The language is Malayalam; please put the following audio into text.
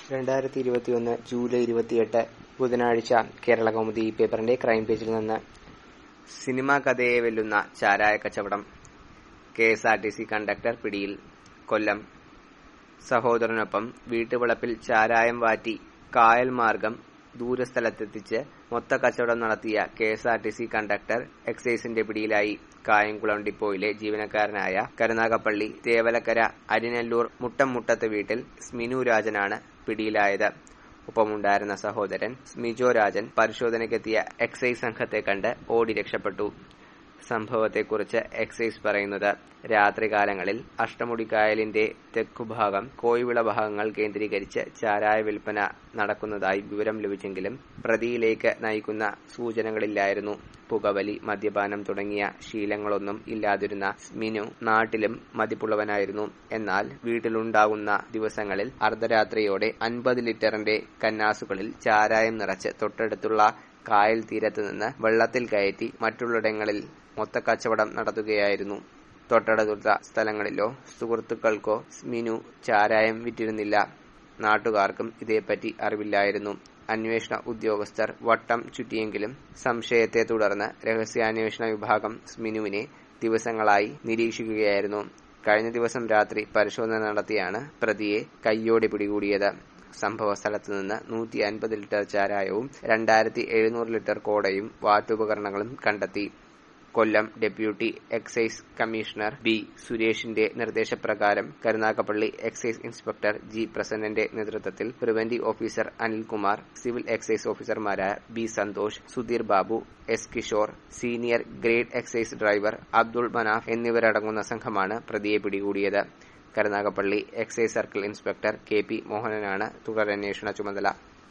2021 ജൂലൈ 28 ബുധനാഴ്ച കേരളകൗമുദി പേപ്പറിന്റെ ക്രൈം പേജിൽ നിന്ന്. സിനിമാ കഥയെ വെല്ലുന്ന ചാരായ കച്ചവടം. കെഎസ്ആർടിസി കണ്ടക്ടർ പിടിയിൽ. കൊല്ലം. സഹോദരനൊപ്പം വീട്ടുവളപ്പിൽ ചാരായം വാറ്റി കായൽ മാർഗം ദൂരസ്ഥലത്തെത്തിച്ച് മൊത്തക്കച്ചവടം നടത്തിയ കെഎസ്ആർടിസി കണ്ടക്ടർ എക്സൈസിന്റെ പിടിയിലായി. കായംകുളം ഡിപ്പോയിലെ ജീവനക്കാരനായ കരുനാഗപ്പള്ളി തേവലക്കര അരിനെല്ലൂർ മുട്ടംമുട്ടത്ത് വീട്ടിൽ സ്മിനു രാജനാണ് പിടിയിലായത്. ഒപ്പമുണ്ടായിരുന്ന സഹോദരൻ സ്മിജോ രാജൻ പരിശോധനയ്ക്കെത്തിയ എക്സൈസ് സംഘത്തെ കണ്ട് ഓടി രക്ഷപ്പെട്ടു. സംഭവത്തെക്കുറിച്ച് എക്സൈസ് പറയുന്നത്, രാത്രികാലങ്ങളിൽ അഷ്ടമുടിക്കായലിന്റെ തെക്കുഭാഗം കോയിവിള ഭാഗങ്ങൾ കേന്ദ്രീകരിച്ച് ചാരായ വിൽപ്പന നടക്കുന്നതായി വിവരം ലഭിച്ചെങ്കിലും പ്രതിയിലേക്ക് നയിക്കുന്ന സൂചനകളില്ലായിരുന്നു. പുകവലി, മദ്യപാനം തുടങ്ങിയ ശീലങ്ങളൊന്നും ഇല്ലാതിരുന്ന സ്മിനു നാട്ടിലും മതിപ്പുള്ളവനായിരുന്നു. എന്നാൽ വീട്ടിലുണ്ടാകുന്ന ദിവസങ്ങളിൽ അർദ്ധരാത്രിയോടെ 50 ലിറ്ററിന്റെ കന്നാസുകളിൽ ചാരായം നിറച്ച് തൊട്ടടുത്തുള്ള കായൽ തീരത്തുനിന്ന് വെള്ളത്തിൽ കയറ്റി മറ്റുള്ളിടങ്ങളിൽ മൊത്തക്കച്ചവടം നടത്തുകയായിരുന്നു. തൊട്ടടുത്ത സ്ഥലങ്ങളിലോ സുഹൃത്തുക്കൾക്കോ സ്മിനു ചാരായം വിറ്റിരുന്നില്ല. നാട്ടുകാർക്കും ഇതേപ്പറ്റി അറിവില്ലായിരുന്നു. അന്വേഷണ ഉദ്യോഗസ്ഥർ വട്ടം ചുറ്റിയെങ്കിലും സംശയത്തെ തുടർന്ന് രഹസ്യാന്വേഷണ വിഭാഗം സ്മിനുവിനെ ദിവസങ്ങളായി നിരീക്ഷിക്കുകയായിരുന്നു. കഴിഞ്ഞ ദിവസം രാത്രി പരിശോധന നടത്തിയാണ് പ്രതിയെ കയ്യോടെ പിടികൂടിയത്. സംഭവ സ്ഥലത്തുനിന്ന് 150 ലിറ്റർ ചാരായവും 2700 ലിറ്റർ കോടയും വാറ്റുപകരണങ്ങളും കണ്ടെത്തി. Kollam deputy excise commissioner B സുരേഷിന്റെ നിർദ്ദേശപ്രകാരം കരുനാഗപ്പള്ളി എക്സൈസ് ഇൻസ്പെക്ടർ ജി പ്രസന്നന്റെ നേതൃത്വത്തിൽ preventive officer Anilkumar, civil excise ഓഫീസർമാരായ B Santhosh, Sudheer Babu, S Kishore, senior grade excise driver Abdul Manaf എന്നിവരടങ്ങുന്ന സംഘമാണ് പ്രതിയെ പിടികൂടിയത്. Karunagappally excise circle inspector K P മോഹനനാണ് തുടരന്വേഷണ ചുമതല.